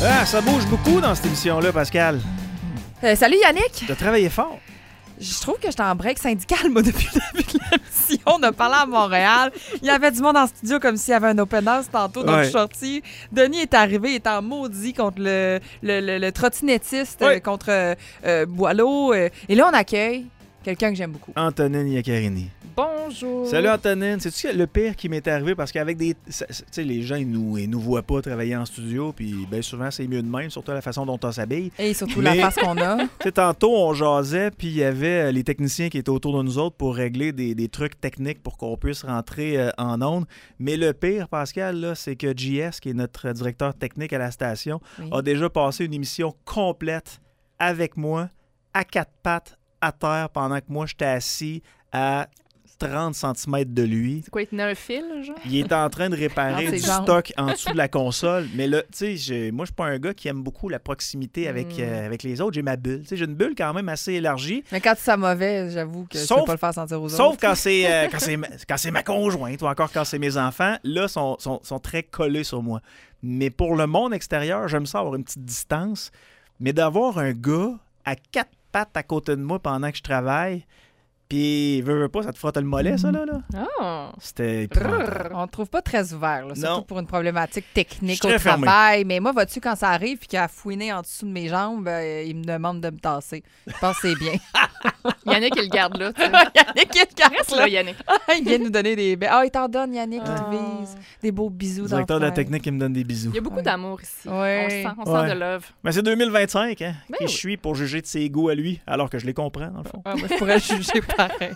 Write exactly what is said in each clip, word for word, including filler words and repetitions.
Ah, ça bouge beaucoup dans cette émission-là, Pascal. Euh, salut Yannick! T'as travaillé fort. Je trouve que j'étais en break syndical, moi, depuis le début de l'émission. On a parlé à Montréal. Il y avait du monde en studio comme s'il y avait un open house tantôt. Donc, Ouais. je suis sortie. Denis est arrivé, il est en maudit contre le, le, le, le trottinettiste, Ouais. euh, contre euh, euh, Boileau. euh. Et là, on accueille quelqu'un que j'aime beaucoup. Antonine Iaccarini. Bonjour. Salut Antonine. C'est-tu le pire qui m'est arrivé? Parce qu'avec des... ça- ça- Tu sais, les gens, ils nous, ils nous voient pas travailler en studio, puis bien souvent, c'est mieux de même, surtout la façon dont on s'habille. Et surtout Mais- la face qu'on a. Tu sais, tantôt, on jasait, puis il y avait euh, les techniciens qui étaient autour de nous autres pour régler des, des trucs techniques pour qu'on puisse rentrer euh, en onde. Mais le pire, Pascal, là, c'est que J S, qui est notre directeur technique à la station, Oui. a déjà passé une émission complète avec moi, à quatre pattes, à terre, pendant que moi, j'étais assis à trente centimètres de lui. C'est quoi, il tenait un fil, genre? Il est en train de réparer Ah, c'est du genre. stock en dessous de la console. Mais là, tu sais, j'ai- moi, je suis pas un gars qui aime beaucoup la proximité avec, Mm. euh, avec les autres. J'ai ma bulle. Tu sais, j'ai une bulle quand même assez élargie. Mais quand ça mauvais, j'avoue que je Sauf- peux pas le faire sentir aux Sauf autres. quand c'est euh, quand c'est ma- quand c'est ma conjointe ou encore quand c'est mes enfants. Là, sont, sont, sont très collés sur moi. Mais pour le monde extérieur, j'aime ça avoir une petite distance. Mais d'avoir un gars à quatre pattes à côté de moi pendant que je travaille, puis veux, veux pas, ça te frotte le mollet, ça, là? là? Ah! C'était épouvantable. On ne trouve pas très ouvert, là, surtout Non. pour une problématique technique Je suis au très fermé. travail. Mais moi, vois-tu, quand ça arrive et qu'il a fouiné en dessous de mes jambes, euh, il me demande de me tasser. Je pense que c'est bien. Yannick, il le garde là. tu sais. Yannick, il te caresse, Reste là. là, Yannick. Il vient nous donner des... Ah, il t'en donne, Yannick, il Ah. te vise. Des beaux bisous Le directeur de la d'enfer. technique qui me donne des bisous. Il y a beaucoup Ouais. d'amour ici. Ouais. On le sent, on Ouais. sent de love. Mais c'est deux mille vingt-cinq, hein? Ben qui oui. je suis pour juger de ses goûts à lui, alors que je les comprends, dans le fond. Ah, moi, je pourrais juger pareil.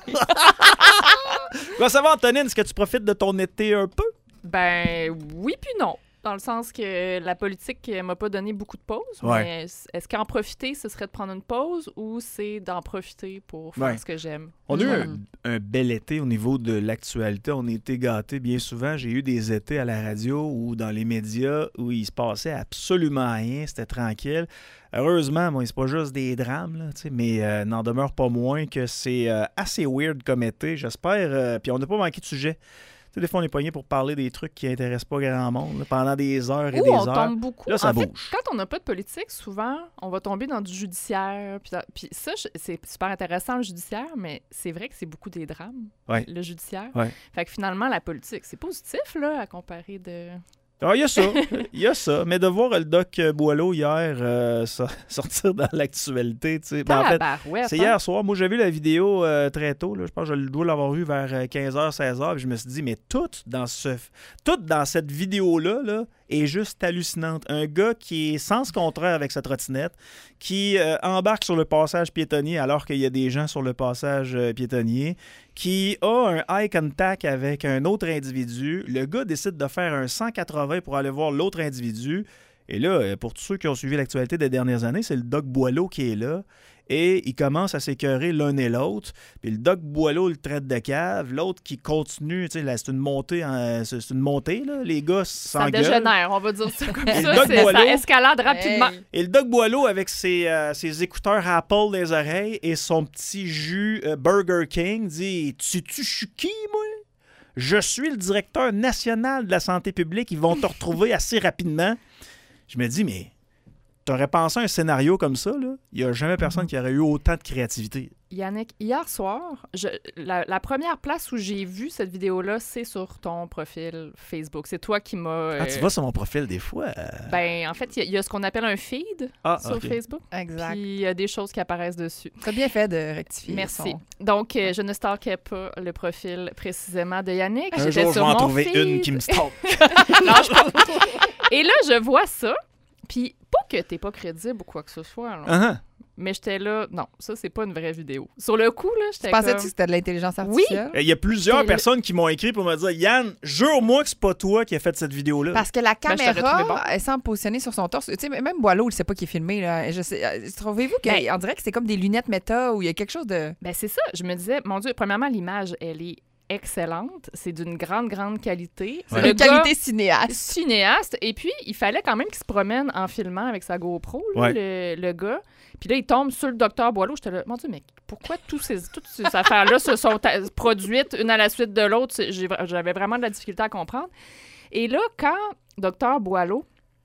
Comment ça va, Antonine? Est-ce que tu profites de ton été un peu? Ben oui puis non. Dans le sens que la politique euh, m'a pas donné beaucoup de pauses. Ouais. Mais est-ce qu'en profiter, ce serait de prendre une pause ou c'est d'en profiter pour faire Ouais. ce que j'aime? On a eu Mm. un, un bel été au niveau de l'actualité. On a été gâtés bien souvent. J'ai eu des étés à la radio ou dans les médias où il se passait absolument rien. C'était tranquille. Heureusement, bon, c'est pas juste des drames, là, tu sais, mais euh, n'en demeure pas moins que c'est euh, assez weird comme été. J'espère. euh, Puis on n'a pas manqué de sujet. Tu sais, des fois, on est poigné pour parler des trucs qui intéressent pas grand monde là, pendant des heures et Ou des on heures. tombe beaucoup. Là, ça en fait, bouge. quand on n'a pas de politique, souvent, on va tomber dans du judiciaire. Puis, dans- puis ça, je- c'est super intéressant, le judiciaire, mais c'est vrai que c'est beaucoup des drames, Ouais. le judiciaire. Ouais. Fait que finalement, la politique, c'est positif, là, à comparer de... Ah, il y a ça, il y a ça. Mais de voir le doc Boileau hier euh, so- sortir dans l'actualité, tu sais. Ben, en fait, Tabarouette, c'est hein? hier soir. Moi, j'ai vu la vidéo euh, très tôt. Là. Je pense que je dois l'avoir vue vers euh, quinze heures, seize heures. Puis je me suis dit, mais tout dans, ce, tout dans cette vidéo-là là, est juste hallucinante. Un gars qui est sens contraire avec sa trottinette, qui euh, embarque sur le passage piétonnier alors qu'il y a des gens sur le passage euh, piétonnier, qui a un eye contact avec un autre individu. Le gars décide de faire un cent quatre-vingts pour aller voir l'autre individu. Et là, euh, pour tous ceux qui ont suivi l'actualité des dernières années, c'est le doc Boileau qui est là. Et ils commencent à s'écœurer l'un et l'autre. Puis le doc Boileau le traite de cave. L'autre qui continue, tu sais, là, c'est une montée, en- c'est c'est une montée, là. Les gars Ça s'engueulent. dégénère, on va dire ça comme Et le ça. Doc c'est- Boileau- Ça escalade rapidement. Hey. Et le doc Boileau avec ses, euh, ses écouteurs Apple dans les oreilles et son petit jus euh, Burger King dit « Tu-tu, je suis qui, moi? Je suis le directeur national de la santé publique. Ils vont te retrouver assez rapidement. » Je me dis « Mais t'aurais pensé à un scénario comme ça, là? Il n'y a jamais personne qui aurait eu autant de créativité. » Yannick, hier soir, je, la, la première place où j'ai vu cette vidéo-là, c'est sur ton profil Facebook. C'est toi qui m'as... Ah, tu euh, vas sur mon profil des fois? euh. Ben, en fait, il y, a- il y a ce qu'on appelle un feed Ah, sur ok. Facebook. Exact. Puis il y a des choses qui apparaissent dessus. T'as bien fait de rectifier. Merci. son- Donc, euh, je ne stalkais pas le profil précisément de Yannick. Un J'étais jour, je vais sur en mon trouver feed. une qui me stalk. Lâche pas. Et là, je vois ça. Puis, pas que t'es pas crédible ou quoi que ce soit, là. Uh-huh. Mais j'étais là, non, ça, c'est pas une vraie vidéo. Sur le coup, là, Tu j'étais pensais-tu comme... que c'était de l'intelligence Oui. artificielle? Il y a plusieurs C'était le- personnes qui m'ont écrit pour me dire « Yann, jure-moi que c'est pas toi qui as fait cette vidéo-là. » Parce que la Ben, je t'aurais caméra, trouvé bon. elle semble positionnée sur son torse. Tu sais, même Boileau, il sait pas qu'il est filmé. Là. Je sais, euh, trouvez-vous qu'on Ben- dirait que c'est comme des lunettes méta où il y a quelque chose de... Ben, c'est ça. Je me disais, mon Dieu, premièrement, l'image, elle est excellente. C'est d'une grande, grande qualité. Ouais. Le Une gars, qualité cinéaste. cinéaste. Et puis, il fallait quand même qu'il se promène en filmant avec sa GoPro, là, Ouais. le, le gars. Puis là, il tombe sur le docteur Boileau. J'étais là, mon Dieu, mais pourquoi tous ces, toutes ces affaires-là se sont ta- produites une à la suite de l'autre? C'est- j'ai- J'avais vraiment de la difficulté à comprendre. Et là, quand docteur Boileau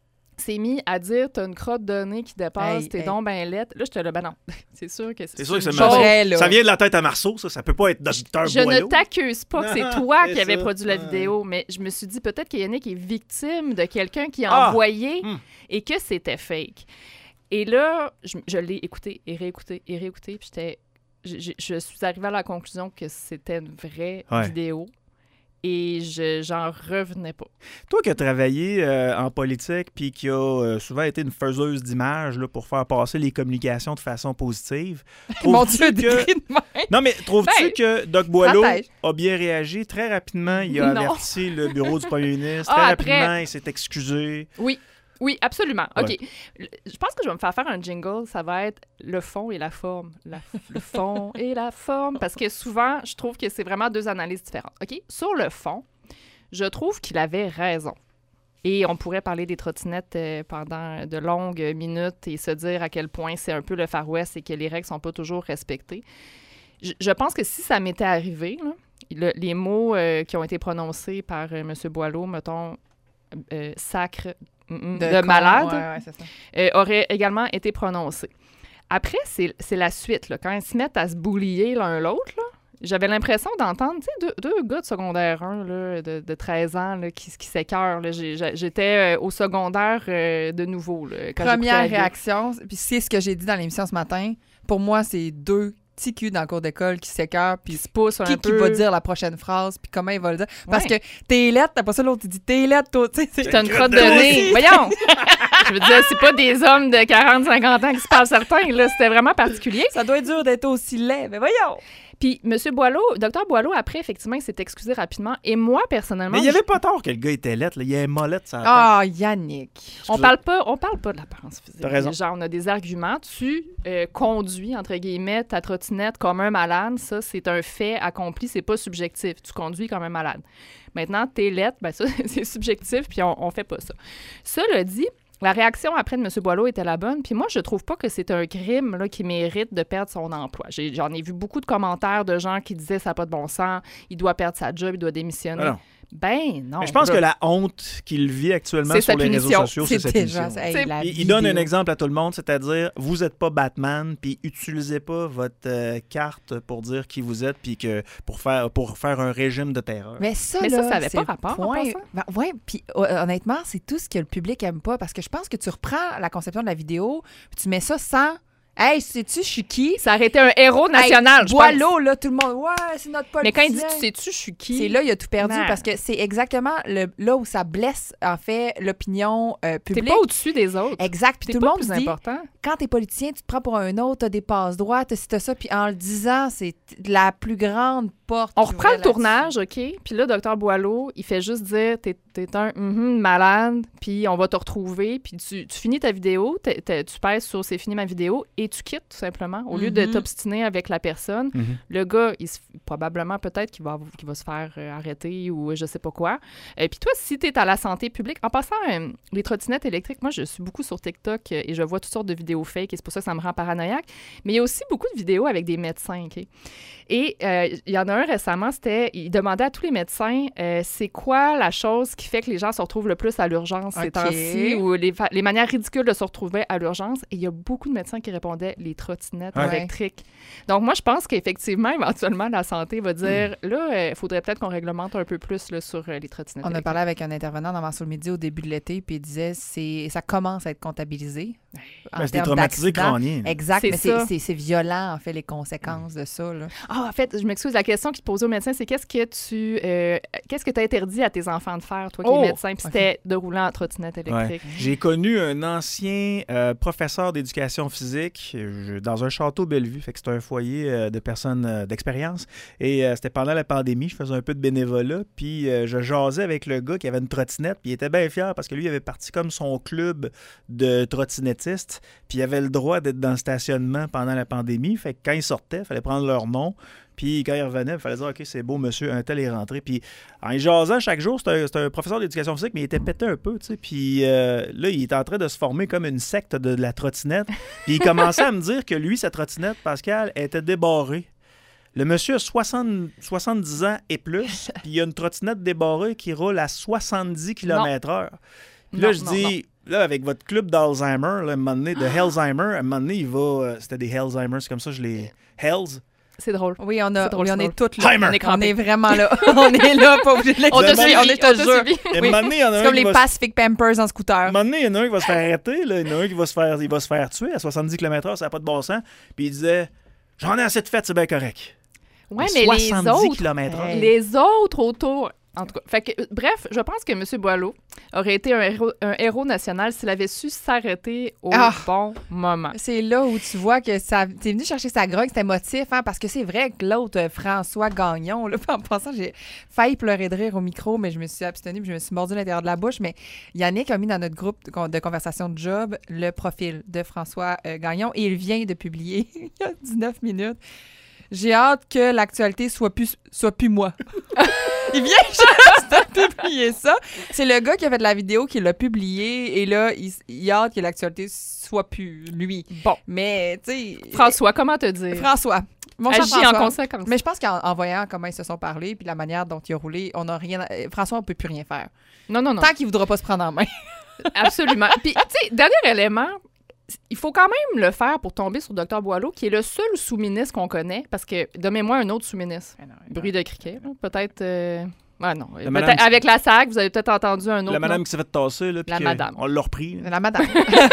s'est mis à dire « t'as une crotte de nez qui dépasse, Hey, t'es hey. donc ben laite ». Là, j'étais là, ben non, c'est sûr que c'est C'est sûr que c'est une Marceau. chose. vrai, là. Ça vient de la tête à Marceau, ça. Ça peut pas être docteur Je Boileau. ne t'accuse pas que c'est Non, toi c'est qui avais ça. produit la Ouais. vidéo, mais je me suis dit peut-être que Yannick est victime de quelqu'un qui a Ah! envoyé Hmm. et que c'était fake. Et là, je, je l'ai écouté et réécouté et réécouté, puis j'étais... Je, je- je suis arrivée à la conclusion que c'était une vraie Ouais. vidéo et je j'en revenais pas. Toi qui as travaillé euh, en politique puis qui a euh, souvent été une faiseuse d'images là, pour faire passer les communications de façon positive, Mon trouves-tu Dieu, que... décrit de même. Non, mais trouves-tu Ben, que Doc Boileau protège. a bien réagi? Très rapidement, il a Non. averti le bureau du premier ministre. Ah, Très après. rapidement, il s'est excusé. Oui, oui, absolument. Ouais. OK. Le- Je pense que je vais me faire faire un jingle. Ça va être le fond et la forme. La- le fond et la forme. Parce que souvent, je trouve que c'est vraiment deux analyses différentes. OK? Sur le fond, je trouve qu'il avait raison. Et on pourrait parler des trottinettes euh, pendant de longues minutes et se dire à quel point c'est un peu le Far West et que les règles sont pas toujours respectées. Je, je pense que si ça m'était arrivé, là, le- les mots euh, qui ont été prononcés par euh, M. Boileau, mettons, euh, sacre mm, mm, de, con, malade, ouais, ouais, c'est ça. euh, aurait également été prononcé. Après, c'est c'est la suite. Là. Quand ils se mettent à se boulier l'un l'autre, là, j'avais l'impression d'entendre tu sais, deux, deux gars de secondaire un là, de, de treize ans là, qui, qui s'écœurent. là. J'ai- j'ai- J'étais euh, au secondaire euh, de nouveau. Là, quand j'écoutais la Première vidéo. réaction, puis c'est ce que j'ai dit dans l'émission ce matin. Pour moi, c'est deux petits culs dans le cours d'école qui s'écœurent, puis Qui se poussent un qui, qui peu. va dire la prochaine phrase, puis comment il va le dire. Parce Ouais. que t'es lettre, t'as pas ça, l'autre, il dit t'es lettre, toi. Tu sais, c'est- T'as une crotte de Toi nez. aussi. Voyons! Je veux dire, c'est pas des hommes de quarante cinquante ans qui se parlent certains. Là. C'était vraiment particulier. ça doit être dur d'être aussi laid, mais voyons! Puis, M. Boileau, docteur Boileau, après, effectivement, il s'est excusé rapidement. Et moi, personnellement, Mais il n'y je- avait pas tort que le gars était lettre. là. Il y avait molette sur la tête. Ah, Yannick! on parle pas, on parle pas de l'apparence physique. T'as raison. Genre, on a des arguments. Tu euh, conduis, entre guillemets, ta trottinette comme un malade. Ça, c'est un fait accompli. C'est pas subjectif. Tu conduis comme un malade. Maintenant, t'es lettre, ben ça, c'est subjectif, puis on, on fait pas ça. Cela dit, la réaction après de M. Boileau était la bonne. Puis moi, je trouve pas que c'est un crime là, qui mérite de perdre son emploi. J'ai- J'en ai vu beaucoup de commentaires de gens qui disaient ça n'a pas de bon sens, il doit perdre sa job, il doit démissionner. Ah non. Ben non. Mais je pense là. que la honte qu'il vit actuellement C'est sur sa les réseaux punition. sociaux, c'est C'est sa déjà... punition. hey, C'est- la Il, il donne un vidéo. exemple à tout le monde, c'est-à-dire, vous n'êtes pas Batman, puis utilisez pas votre euh, carte pour dire qui vous êtes, puis que pour faire pour faire un régime de terreur. Mais ça, Mais ça, là, ça avait c'est pas le rapport, en point. passant. Ben, ouais, puis euh, honnêtement, c'est tout ce que le public aime pas parce que je pense que tu reprends la conception de la vidéo, puis tu mets ça sans hey, sais-tu, je suis qui? Ça aurait été un héros national, Hey, je pense. Boileau, là, tout le monde, ouais, c'est notre politicien. Mais quand il dit tu sais-tu, je suis qui? C'est là, il a tout perdu Non. parce que c'est exactement le, là où ça blesse, en fait, l'opinion euh, T'es publique. pas au-dessus des autres. Exact. Puis T'es tout pas le monde plus se dit, important. quand t'es politicien, tu te prends pour un autre, t'as des passes droits, t'as ci, t'as ça. Puis en le disant, c'est la plus grande porte. On qui reprend le ouvrait tournage, OK? Puis là, docteur Boileau, il fait juste dire t'es, t'es un mhm, malade, puis on va te retrouver, puis tu, tu finis ta vidéo, t'es- t'es- tu pèses sur c'est fini ma vidéo et tu quittes tout simplement. Au lieu de Mhm. t'obstiner avec la personne, Mhm. le gars, il se- probablement peut-être qu'il va, qu'il va se faire euh, arrêter ou je sais pas quoi. Et puis toi, si tu es à la santé publique, en passant, euh, les trottinettes électriques, moi, je suis beaucoup sur TikTok euh, et je vois toutes sortes de vidéos fake et c'est pour ça que ça me rend paranoïaque. Mais il y a aussi beaucoup de vidéos avec des médecins, OK? Et euh, il y en a un récemment, c'était, il demandait à tous les médecins, euh, c'est quoi la chose qui fait que les gens se retrouvent le plus à l'urgence ces OK. temps-ci ou les, fa- les manières ridicules de se retrouver à l'urgence. Et il y a beaucoup de médecins qui répondaient les trottinettes Ouais. électriques. Donc moi, je pense qu'effectivement, éventuellement, la santé va dire, là, il faudrait peut-être qu'on réglemente un peu plus là, sur euh, les trottinettes On a électriques. parlé avec un intervenant dans Marceau le Midi au début de l'été, puis il disait c'est ça commence à être comptabilisé. en Ben, c'est des termes traumatisés d'accident. crâniens. Exact, C'est mais ça. c'est- c'est c'est violent, en fait, les conséquences de ça. Là. Ah, en fait, je m'excuse. La question qui te posait au médecin, c'est qu'est-ce que tu, euh, qu'est-ce que tu as interdit à tes enfants de faire, toi qui Oh! es médecin, puis c'était de rouler en trottinette électrique. Ouais. J'ai connu un ancien euh, professeur d'éducation physique euh, dans un château Bellevue. Fait que c'était un foyer euh, de personnes euh, d'expérience. Et euh, c'était pendant la pandémie. Je faisais un peu de bénévolat. Puis euh, je jasais avec le gars qui avait une trottinette. Puis il était bien fier parce que lui, il avait parti comme son club de trottinettistes. Puis il avait le droit d'être dans le stationnement pendant la pandémie. Fait que quand il sortait, il fallait prendre leur nom. Puis quand il revenait, il fallait dire « OK, c'est beau, monsieur, un tel est rentré. » Puis en y jasant chaque jour, c'était un, c'était un professeur d'éducation physique, mais il était pété un peu, tu sais. Puis euh, là, il était en train de se former comme une secte de, de la trottinette. Puis il commençait à me dire que lui, sa trottinette, Pascal, était débarrée. Le monsieur a soixante, soixante-dix ans et plus, puis il a une trottinette débarrée qui roule à soixante-dix kilomètres heure. Puis là, Non, je non, dis, là, avec votre club d'Alzheimer, là, un moment donné, de Hellzheimer, à un moment donné, il va... euh, c'était des Hellzheimer, c'est comme ça, je les... Hells. C'est drôle. Oui, on, a, C'est drôle, oui, on c'est est toutes là. Heimer. On est On crampés. est vraiment là. On est là, pas obligé de On t'a l'expliquer. suivi, On est, on te t'a jure. suivi. Et à un Oui. moment donné, il y en a C'est un comme qui les va... Pacific Pampers en À un scooter. moment donné, il y en a un qui va se faire arrêter, là. Il y en a un qui va se faire, il va se faire tuer à soixante-dix kilomètres heure, ça n'a pas de bon sens. Puis il disait, j'en ai assez de fête, c'est bien correct. Ouais, mais les soixante-dix autres, kilomètres heure. Hey. les autres autour... En tout cas, fait que, bref, je pense que M. Boileau aurait été un héros, un héros national s'il avait su s'arrêter au Ah. bon moment. C'est là où tu vois que ça. T'es venu chercher sa grogne, c'était émotif, hein, parce que c'est vrai que l'autre, euh, François Gagnon, là, en passant, j'ai failli pleurer de rire au micro, mais je me suis abstenue puis je me suis mordu l'intérieur de la bouche. Mais Yannick a mis dans notre groupe de, con- de conversation de job le profil de François euh, Gagnon et il vient de publier il y a dix-neuf minutes. J'ai hâte que l'actualité soit plus, soit plus moi. Il vient juste de publier ça. C'est le gars qui a fait de la vidéo qui l'a publié et là, il, il a hâte que l'actualité soit plus lui. Bon, Mais, tu sais... François, comment te dire? François. Mon cher Agis en François. conséquence. Mais je pense qu'en en voyant comment ils se sont parlé puis la manière dont il a roulé, on n'a rien... à- François, on peut plus rien faire. Non, non, non. Tant qu'il voudra pas se prendre en main. Absolument. Puis, tu sais, dernier élément, il faut quand même le faire pour tomber sur Dr Boileau, qui est le seul sous-ministre qu'on connaît, parce que, donnez-moi un autre sous-ministre. Bruit de criquet, là. Peut-être... euh, Ah non. Peut-être- madame- avec la S A C, vous avez peut-être entendu un autre La madame nom. qui s'est fait tasser, là, puis La que madame. on l'a repris. là. La madame.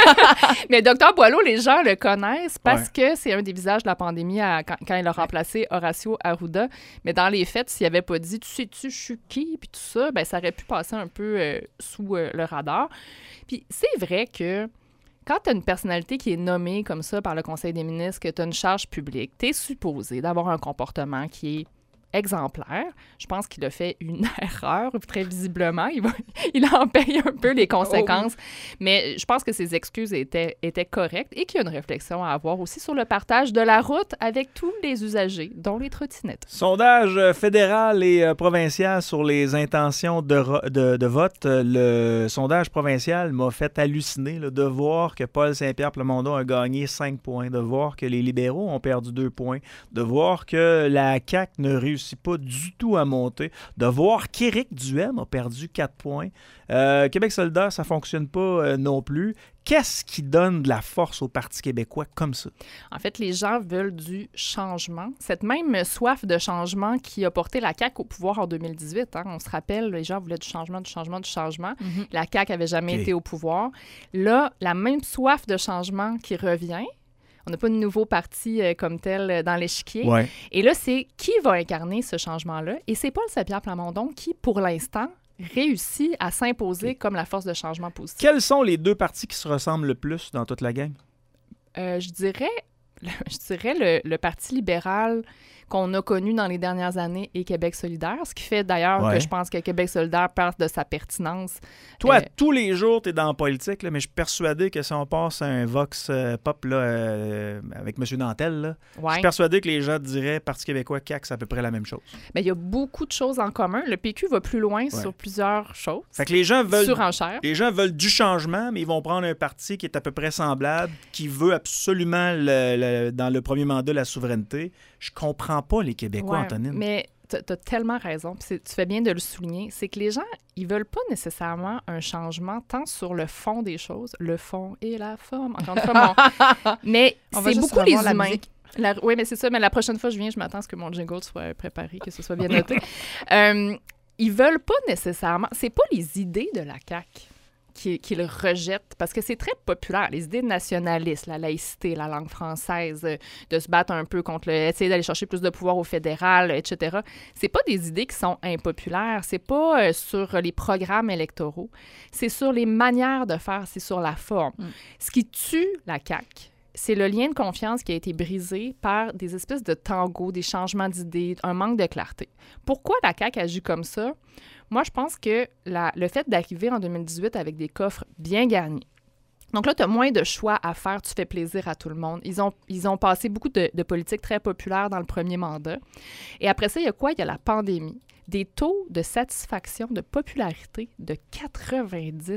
Mais Dr Boileau, les gens le connaissent parce que c'est un des visages de la pandémie à- quand, quand il a remplacé Horacio Arruda. Mais dans les faits, s'il avait pas dit « Tu sais-tu, je suis qui? » puis tout ça, ben ça aurait pu passer un peu euh, sous euh, le radar. Puis c'est vrai que quand tu as une personnalité qui est nommée comme ça par le Conseil des ministres, que tu as une charge publique, tu es supposé d'avoir un comportement qui est exemplaire. Je pense qu'il a fait une erreur, très visiblement. Il, va, il en paye un peu les conséquences. Mais je pense que ses excuses étaient, étaient correctes et qu'il y a une réflexion à avoir aussi sur le partage de la route avec tous les usagers, dont les trottinettes. Sondage euh, fédéral et euh, provincial sur les intentions de, ro- de, de vote. Euh, Le sondage provincial m'a fait halluciner là, de voir que Paul Saint-Pierre Plamondon a gagné cinq points, de voir que les libéraux ont perdu deux points, de voir que la C A Q ne réussit pas du tout à monter, de voir qu'Éric Duhem a perdu quatre points. Euh, Québec solidaire, ça ne fonctionne pas euh, non plus. Qu'est-ce qui donne de la force au Parti québécois comme ça? En fait, les gens veulent du changement. Cette même soif de changement qui a porté la C A Q au pouvoir en deux mille dix-huit. Hein, on se rappelle, les gens voulaient du changement, du changement, du changement. Mhm. La C A Q avait jamais Ok. été au pouvoir. Là, la même soif de changement qui revient. On n'a pas de nouveau parti euh, comme tel euh, dans l'échiquier. Ouais. Et là, c'est qui va incarner ce changement-là? Et c'est Paul Saint-Pierre Plamondon qui, pour l'instant, réussit à s'imposer Ok. comme la force de changement positif. Quels sont les deux partis qui se ressemblent le plus dans toute la gang? Euh, je dirais, je dirais le, le Parti libéral qu'on a connu dans les dernières années et Québec solidaire, ce qui fait d'ailleurs Ouais. que je pense que Québec solidaire perd de sa pertinence. Toi, Euh, tous les jours, tu es dans la politique, là, mais je suis persuadé que si on passe à un Vox euh, Pop là, euh, avec M. Nantel, là, je Ouais. suis persuadé que les gens diraient Parti québécois, C A Q, c'est à peu près la même chose. Mais il y a beaucoup de choses en commun. Le P Q va plus loin Ouais. sur plusieurs choses. Fait que les gens veulent... Surenchère. Les gens veulent du changement, mais ils vont prendre un parti qui est à peu près semblable, qui veut absolument, le- le- dans le premier mandat, la souveraineté. Je comprends pas les Québécois, Ouais, Antonine. mais tu as tellement raison. Puis c'est- tu fais bien de le souligner. C'est que les gens, ils veulent pas nécessairement un changement tant sur le fond des choses, le fond et la forme. Encore une fois, mon... mais On va c'est juste beaucoup les revoir la humains. musique. La- Oui, mais c'est ça. Mais la prochaine fois que je viens, je m'attends à ce que mon jingle soit préparé, que ce soit bien noté. euh, ils veulent pas nécessairement... C'est pas les idées de la C A Q qui- qu'ils rejettent, parce que c'est très populaire, les idées nationalistes, la laïcité, la langue française, euh, de se battre un peu contre le... essayer d'aller chercher plus de pouvoir au fédéral, et cetera. C'est pas des idées qui sont impopulaires, c'est pas euh, sur les programmes électoraux, c'est sur les manières de faire, c'est sur la forme. Mm. Ce qui tue la C A Q, c'est le lien de confiance qui a été brisé par des espèces de tango, des changements d'idées, un manque de clarté. Pourquoi la C A Q agit comme ça? Moi, je pense que la- le fait d'arriver en deux mille dix-huit avec des coffres bien garnis, donc là, tu as moins de choix à faire, tu fais plaisir à tout le monde. Ils ont, ils ont passé beaucoup de, de politiques très populaires dans le premier mandat. Et après ça, il y a quoi? Il y a la pandémie. Des taux de satisfaction, de popularité de quatre-vingt-dix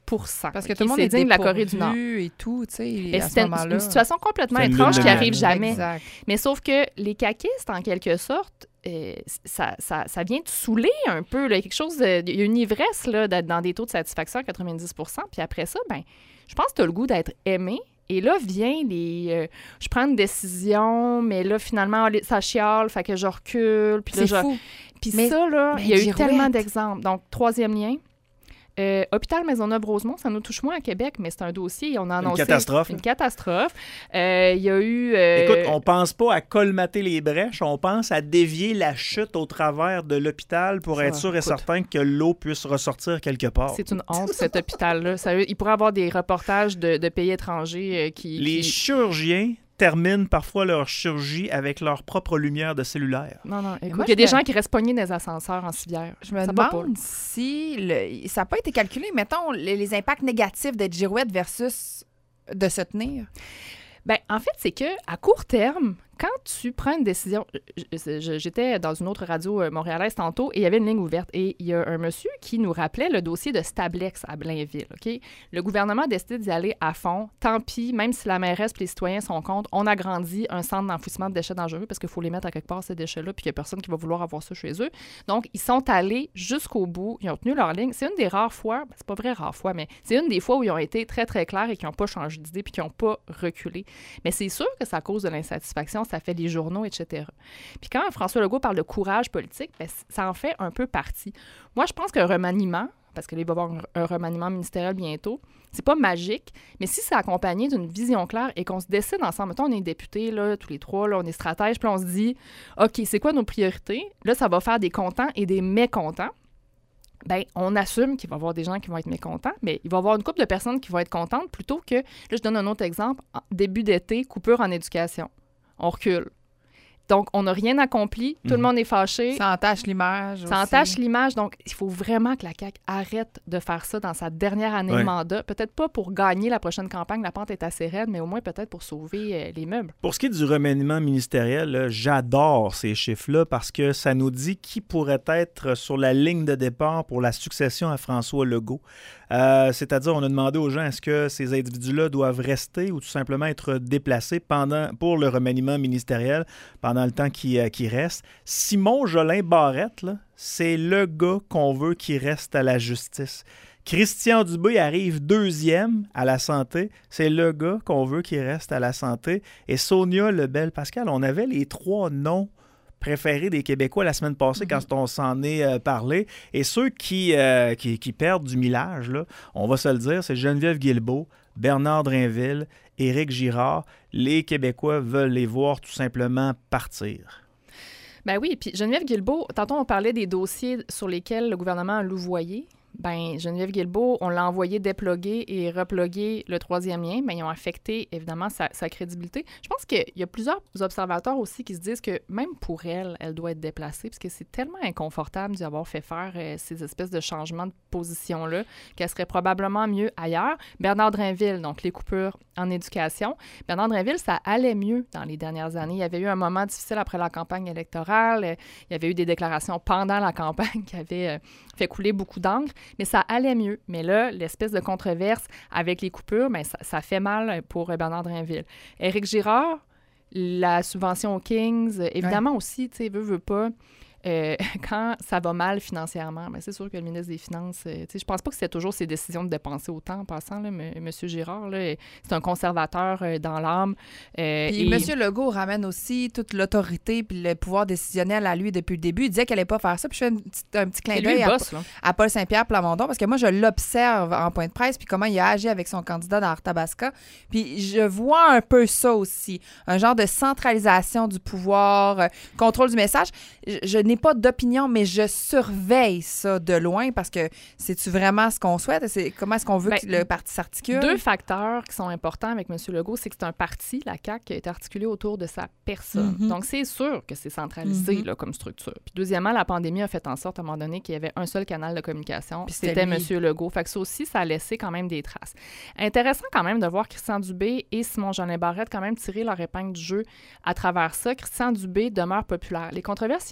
pour cent. Parce que okay? tout le monde c'est est digne de la Corée du Nord. et tout, tu sais, Et à ce c'était une, moment-là. une situation complètement C'est une étrange lune qui de arrive miel. jamais. Exact. Mais sauf que les caquistes, en quelque sorte, euh, ça, ça, ça vient te saouler un peu. Là. Quelque chose de, il y a une ivresse là, d'être dans des taux de satisfaction à quatre-vingt-dix pour cent. Puis après ça, ben, je pense que tu as le goût d'être aimé. Et là vient les... Euh, je prends une décision, mais là, finalement, ça chiale, fait que je recule. Puis là, C'est je... fou. Puis Mais- ça, là, mais il y a eu girouette. tellement d'exemples. Donc, troisième lien. Euh, Hôpital Maisonneuve-Rosemont, ça nous touche moins à Québec, mais c'est un dossier. On a annoncé catastrophe, Une là. catastrophe. Euh, Il y a eu... euh, Écoute, on pense pas à colmater les brèches, on pense à dévier la chute au travers de l'hôpital pour Ça, être sûr et écoute. certain que l'eau puisse ressortir quelque part. C'est une honte, cet hôpital-là. Sérieux, il pourrait avoir des reportages de, de pays étrangers euh, qui... Les qui- chirurgiens terminent parfois leur chirurgie avec leur propre lumière de cellulaire. Non, non. Écoute, moi, il y a je des me- gens qui restent pognés dans les ascenseurs en civière. Je me Ça va pas, là. demande si le- ça n'a pas été calculé, mettons, les, les impacts négatifs d'être girouette versus de se tenir. Ben, en fait, c'est que à court terme, quand tu prends une décision... je- je- J'étais dans une autre radio euh, montréalaise tantôt et il y avait une ligne ouverte. Et il y a un monsieur qui nous rappelait le dossier de Stablex à Blainville. OK? Le gouvernement a décidé d'y aller à fond. Tant pis, même si la mairesse et les citoyens sont contre, on agrandit un centre d'enfouissement de déchets dangereux parce qu'il faut les mettre à quelque part, ces déchets-là, puis qu'il n'y a personne qui va vouloir avoir ça chez eux. Donc, ils sont allés jusqu'au bout. Ils ont tenu leur ligne. C'est une des rares fois, ben, c'est pas vrai rare fois, mais c'est une des fois où ils ont été très, très clairs et qui n'ont pas changé d'idée puis qui n'ont pas reculé. Mais c'est sûr que ça cause de l'insatisfaction, ça fait les journaux, et cetera. Puis quand François Legault parle de courage politique, ben, ça en fait un peu partie. Moi, je pense qu'un remaniement, parce qu'il va y avoir un, un remaniement ministériel bientôt, c'est pas magique, mais si c'est accompagné d'une vision claire et qu'on se décide ensemble, mettons, on est députés, là, tous les trois, là, on est stratèges, puis on se dit, OK, c'est quoi nos priorités? Là, ça va faire des contents et des mécontents. Ben, on assume qu'il va y avoir des gens qui vont être mécontents, mais il va y avoir une couple de personnes qui vont être contentes plutôt que, là, je donne un autre exemple, en début d'été, coupure en éducation. On recule. Donc, on n'a rien accompli, tout le Mhm. monde est fâché, Ça entache l'image. ça aussi. entache l'image. Donc, il faut vraiment que la C A Q arrête de faire ça dans sa dernière année Ouais. de mandat. Peut-être pas pour gagner la prochaine campagne, la pente est assez raide, mais au moins peut-être pour sauver euh, les meubles. Pour ce qui est du remaniement ministériel, là, j'adore ces chiffres-là parce que ça nous dit qui pourrait être sur la ligne de départ pour la succession à François Legault. Euh, c'est-à-dire, on a demandé aux gens est-ce que ces individus-là doivent rester ou tout simplement être déplacés pendant, pour le remaniement ministériel pendant le temps qui, euh, qui reste. Simon Jolin Barrette, là, c'est le gars qu'on veut qui reste à la justice. Christian Dubé arrive deuxième à la santé. C'est le gars qu'on veut qui reste à la santé. Et Sonia Lebel-Pascal, on avait les trois noms préférés des Québécois la semaine passée Mm-hmm. quand on s'en est euh, parlé. Et ceux qui, euh, qui, qui perdent du millage, là, on va se le dire, c'est Geneviève Guilbeault, Bernard Drinville, Éric Girard. Les Québécois veulent les voir tout simplement partir. Ben oui, puis Geneviève Guilbeault, tantôt on parlait des dossiers sur lesquels le gouvernement a louvoyé. Ben Geneviève Guilbeault, on l'a envoyé déploguer et reploguer le troisième lien, mais ils ont affecté évidemment sa, sa crédibilité. Je pense qu'il y a plusieurs observateurs aussi qui se disent que même pour elle, elle doit être déplacée parce que c'est tellement inconfortable d'y avoir fait faire euh, ces espèces de changements de position-là qu'elle serait probablement mieux ailleurs. Bernard Drinville, donc les coupures en éducation. Bernard Drinville, ça allait mieux dans les dernières années. Il y avait eu un moment difficile après la campagne électorale. Euh, Il y avait eu des déclarations pendant la campagne qui avaient euh, fait couler beaucoup d'encre. Mais ça allait mieux. Mais là, l'espèce de controverse avec les coupures, bien, ça, ça fait mal pour Bernard Drinville. Éric Girard, la subvention aux Kings, évidemment aussi, tu sais, veut, veut pas. Euh, quand ça va mal financièrement, bien, c'est sûr que le ministre des Finances, euh, tu sais, je pense pas que c'est toujours ses décisions de dépenser autant en passant. Là, M. Monsieur Girard, là, c'est un conservateur euh, dans l'âme. Euh, Puis et- M. Legault ramène aussi toute l'autorité puis le pouvoir décisionnel à lui depuis le début. Il disait qu'elle allait pas faire ça. Puis je fais une petite- un petit clin C'est lui d'œil le à, boss, là. à Paul Saint-Pierre Plamondon parce que moi, je l'observe en point de presse puis comment il a agi avec son candidat dans Arthabasca. Puis je vois un peu ça aussi. Un genre de centralisation du pouvoir, euh, contrôle du message. Je, je n'ai pas d'opinion, mais je surveille ça de loin parce que c'est-tu vraiment ce qu'on souhaite? C'est, comment est-ce qu'on veut Ben, que le parti s'articule? Deux facteurs qui sont importants avec M. Legault, c'est que c'est un parti, la C A Q, qui est articulé autour de sa personne. Mhm. Donc, c'est sûr que c'est centralisé Mhm. là, comme structure. Puis deuxièmement, la pandémie a fait en sorte, à un moment donné, qu'il y avait un seul canal de communication, Puis c'était c'était M. lui. Legault. Fait que ça aussi, ça a laissé quand même des traces. Intéressant quand même de voir Christian Dubé et Simon Jolin Barrette quand même tirer leur épingle du jeu à travers ça. Christian Dubé demeure populaire. Les controverses n'y ont jamais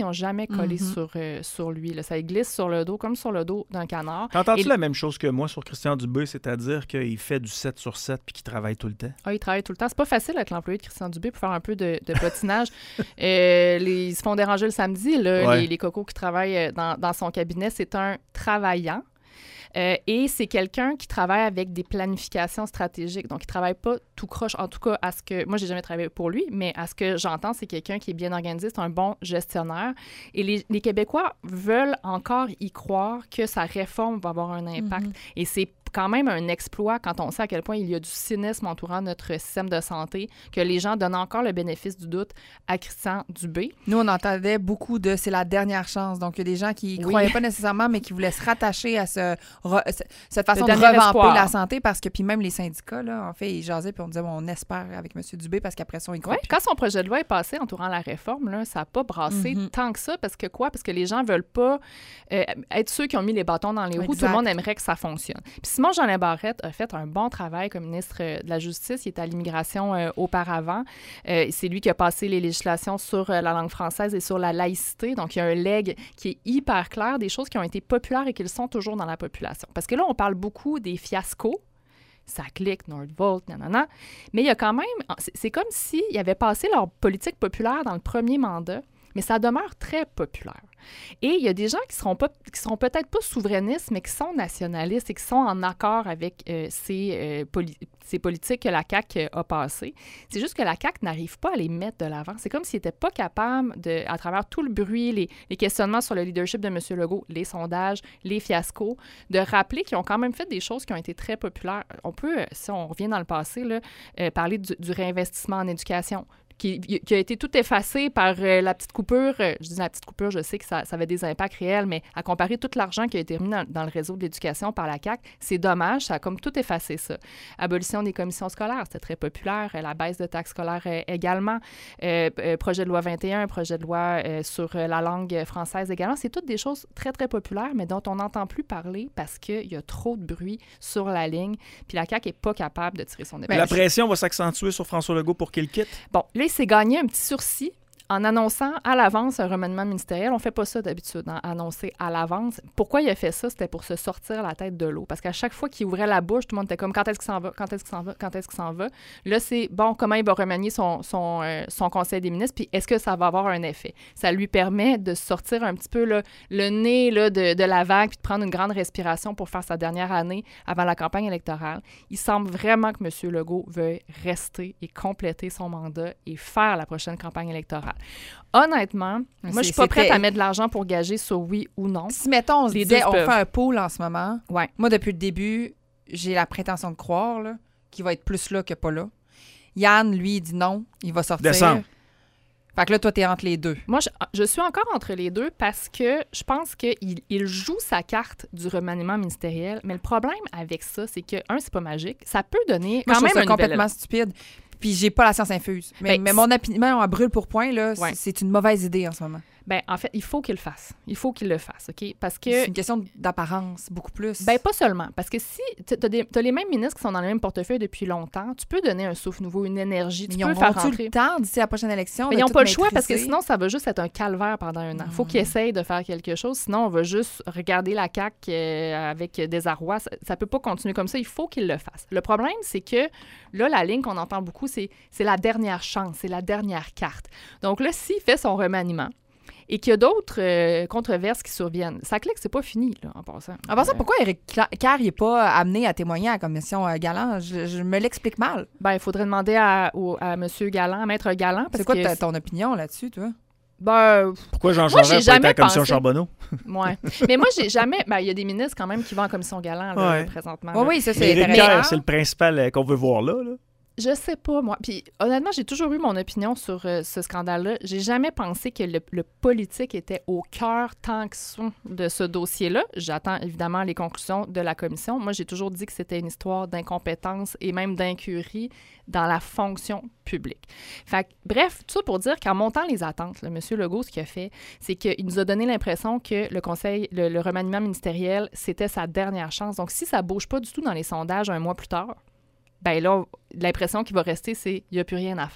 jamais collé Mm-hmm. sur, euh, sur lui. Là. Ça glisse sur le dos, comme sur le dos d'un canard. T'entends-tu Et- la même chose que moi sur Christian Dubé, c'est-à-dire qu'il fait du sept sur sept puis qu'il travaille tout le temps? Ah, il travaille tout le temps. C'est pas facile avec l'employé de Christian Dubé pour faire un peu de, de patinage. euh, les, ils se font déranger le samedi, là, Ouais. les, les cocos qui travaillent dans, dans son cabinet. C'est un travaillant. Euh, et c'est quelqu'un qui travaille avec des planifications stratégiques. Donc, il ne travaille pas tout croche. En tout cas, à ce que... Moi, j'ai jamais travaillé pour lui, mais à ce que j'entends, c'est quelqu'un qui est bien organisé, c'est un bon gestionnaire. Et les, les Québécois veulent encore y croire que sa réforme va avoir un impact. Mm-hmm. Et c'est quand même un exploit quand on sait à quel point il y a du cynisme entourant notre système de santé, que les gens donnent encore le bénéfice du doute à Christian Dubé. Nous, on entendait beaucoup de « c'est la dernière chance ». Donc, il y a des gens qui ne Oui. croyaient pas nécessairement, mais qui voulaient se rattacher à ce, re- ce- cette façon de dernier revamper espoir. la santé parce que, puis même les syndicats, là, en fait, ils jasaient puis on disait bon, on espère avec M. Dubé parce qu'après ça, on y croit Ouais, plus. quand son projet de loi est passé entourant la réforme, là, ça n'a pas brassé Mhm. tant que ça. Parce que quoi? Parce que les gens ne veulent pas euh, être ceux qui ont mis les bâtons dans les roues. Exact. Tout le monde aimerait que ça fonctionne. Puis Simon Jolin Barrette a fait un bon travail comme ministre euh, de la Justice. Il était à l'immigration euh, auparavant. Euh, c'est lui qui a passé les législations sur euh, la langue française et sur la laïcité. Donc, il y a un leg qui est hyper clair, des choses qui ont été populaires et qui le sont toujours dans la population. Parce que là, on parle beaucoup des fiascos. Ça clique, Nordvolt, nanana. Mais il y a quand même... C'est, c'est comme s'ils avaient passé leur politique populaire dans le premier mandat, mais ça demeure très populaire. Et il y a des gens qui seront pas, qui seront peut-être pas souverainistes, mais qui sont nationalistes et qui sont en accord avec euh, ces, euh, poli- ces politiques que la C A Q a passées. C'est juste que la C A Q n'arrive pas à les mettre de l'avant. C'est comme s'ils n'étaient pas capables, de, à travers tout le bruit, les, les questionnements sur le leadership de M. Legault, les sondages, les fiascos, de rappeler qu'ils ont quand même fait des choses qui ont été très populaires. On peut, euh, si on revient dans le passé, là, euh, parler du, du réinvestissement en éducation. Qui, qui a été tout effacé par euh, la petite coupure. Euh, je dis la petite coupure, je sais que ça, ça avait des impacts réels, mais à comparer tout l'argent qui a été remis dans, dans le réseau de l'éducation par la C A Q, c'est dommage, ça a comme tout effacé ça. Abolition des commissions scolaires, c'était très populaire. Euh, la baisse de taxes scolaires euh, également. Euh, euh, projet de loi vingt et un, projet de loi euh, sur euh, la langue française également. C'est toutes des choses très, très populaires, mais dont on n'entend plus parler parce qu'il y a trop de bruit sur la ligne, puis la C A Q n'est pas capable de tirer son épingle. La pression va s'accentuer sur François Legault pour qu'il quitte. Bon, là, il s'est gagné un petit sursis en annonçant à l'avance un remaniement ministériel. On ne fait pas ça d'habitude, hein, annoncer à l'avance. Pourquoi il a fait ça? C'était pour se sortir la tête de l'eau. Parce qu'à chaque fois qu'il ouvrait la bouche, tout le monde était comme « Quand est-ce qu'il s'en va? Quand est-ce qu'il s'en va? Quand est-ce qu'il s'en va? » Là, c'est « Bon, comment il va remanier son, son, euh, son conseil des ministres? Puis est-ce que ça va avoir un effet? » Ça lui permet de sortir un petit peu là, le nez là, de, de la vague puis de prendre une grande respiration pour faire sa dernière année avant la campagne électorale. Il semble vraiment que M. Legault veuille rester et compléter son mandat et faire la prochaine campagne électorale. Honnêtement, C'est- moi, je suis pas c'était- prête à mettre de l'argent pour gager sur oui ou non. Si, mettons, on se Les disait, deux on peuvent. fait un pool en ce moment. Ouais. Moi, depuis le début, j'ai la prétention de croire là, qu'il va être plus là que pas là. Yann, lui, il dit non, il va sortir. Décembre. Fait que là, toi, t'es entre les deux. Moi, je, je suis encore entre les deux parce que je pense qu'il il joue sa carte du remaniement ministériel. Mais le problème avec ça, c'est que, un, c'est pas magique. Ça peut donner Moi, quand je trouve même ça un nouvel complètement stupide. Puis j'ai pas la science infuse. Mais, Ben, mais mon opinion à brûle pour point, là, Ouais. c'est- c'est une mauvaise idée en ce moment. Ben, en fait, il faut qu'il le fasse. Il faut qu'il le fasse, OK? Parce que... C'est une question d'apparence, beaucoup plus. Ben, pas seulement. Parce que si tu as les mêmes ministres qui sont dans le même portefeuille depuis longtemps, tu peux donner un souffle nouveau, une énergie. Mais Tu ils peux auront faire tout rentrer. le temps d'ici la prochaine élection. Mais de ils n'ont tout pas le choix parce que maîtriser. sinon, ça va juste être un calvaire pendant un an. Il faut qu'ils essayent de faire quelque chose. Sinon, on va juste regarder la C A Q euh, avec désarroi. Ça ne peut pas continuer comme ça. Il faut qu'ils le fassent. Le problème, c'est que là, la ligne qu'on entend beaucoup, c'est c'est la dernière chance, c'est la dernière carte. Donc là, s'il fait son remaniement et qu'il y a d'autres euh, controverses qui surviennent, ça clique, c'est pas fini, là, en passant. En passant, Euh, pourquoi Éric Kerr n'est pas amené à témoigner à la commission euh, Galland? Je, je me l'explique mal. Ben, il faudrait demander à, au- à M. Galland, à Maître Galland. Parce C'est quoi que, ta- ton opinion là-dessus, toi? Ben, Pourquoi Jean Moi, Charest j'ai n'a pas été à jamais la commission pensé- Charbonneau? ouais. Mais moi, j'ai jamais. Ben, il y a des ministres quand même qui vont en commission Galland, là, Ouais. présentement. Oui, là. oui, ça, Mais c'est Éric intéressant. Kerr, c'est le principal euh, qu'on veut voir là. là. Je sais pas, moi. Puis, honnêtement, j'ai toujours eu mon opinion sur euh, ce scandale-là. J'ai jamais pensé que le, le politique était au cœur tant que ça de ce dossier-là. J'attends évidemment les conclusions de la commission. Moi, j'ai toujours dit que c'était une histoire d'incompétence et même d'incurie dans la fonction publique. Fait que, bref, tout ça pour dire qu'en montant les attentes, là, M. Legault, ce qu'il a fait, c'est qu'il nous a donné l'impression que le conseil, le, le remaniement ministériel, c'était sa dernière chance. Donc, si ça bouge pas du tout dans les sondages un mois plus tard, ben là, l'impression qui va rester, c'est qu'il n'y a plus rien à faire.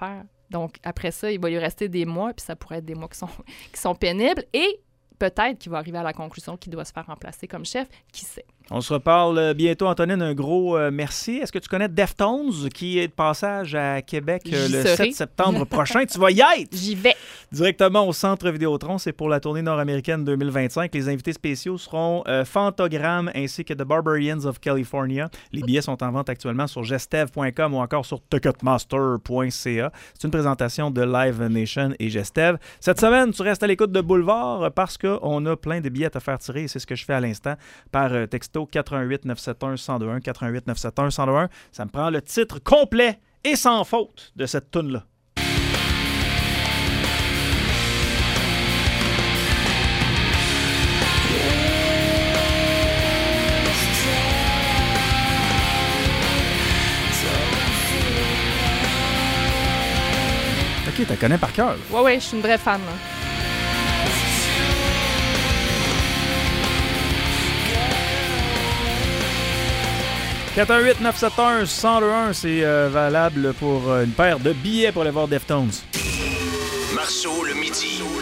Donc, après ça, il va lui rester des mois, puis ça pourrait être des mois qui sont, qui sont pénibles. Et peut-être qu'il va arriver à la conclusion qu'il doit se faire remplacer comme chef. Qui sait? On se reparle bientôt, Antonine. Un gros euh, merci. Est-ce que tu connais Deftones, qui est de passage à Québec euh, le serai. sept septembre prochain? Tu vas y être! J'y vais. Directement au Centre Vidéotron. C'est pour la tournée nord-américaine deux mille vingt-cinq. Les invités spéciaux seront euh, Fantogram ainsi que The Barbarians of California. Les billets sont en vente actuellement sur gestev point com ou encore sur ticketmaster point c a. C'est une présentation de Live Nation et Gestev. Cette semaine, tu restes à l'écoute de Boulevard parce qu'on a plein de billets à te faire tirer et c'est ce que je fais à l'instant par euh, texto quatre un huit neuf sept un un zéro deux un, quatre un huit neuf sept un un zéro deux un. Ça me prend le titre complet et sans faute de cette toune-là. OK, tu la connais par cœur. Ouais, ouais, je suis une vraie fan. Là. quatre un huit neuf sept un un zéro deux un, c'est euh, valable pour euh, une paire de billets pour aller voir Deftones. Marceau le midi.